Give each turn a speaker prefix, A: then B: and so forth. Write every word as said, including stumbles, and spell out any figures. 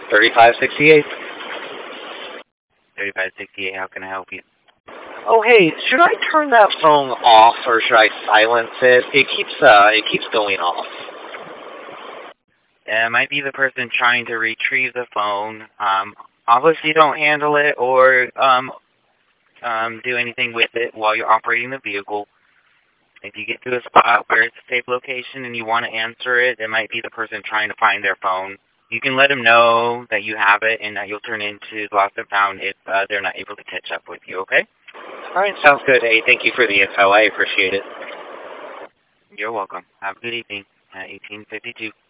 A: thirty-five sixty-eight.
B: thirty-five sixty-eight, how can I help you?
A: Oh, hey, should I turn that phone off or should I silence it? It keeps, uh, it keeps going off.
B: Uh, it might be the person trying to retrieve the phone. Um, obviously don't handle it or um, um, do anything with it while you're operating the vehicle. If you get to a spot where it's a safe location and you want to answer it, it might be the person trying to find their phone. You can let them know that you have it and that you'll turn into lost and found if uh, they're not able to catch up with you, okay?
A: All right, sounds good. Hey, thank you for the info. I appreciate it.
B: You're welcome. Have a good evening at eighteen fifty-two.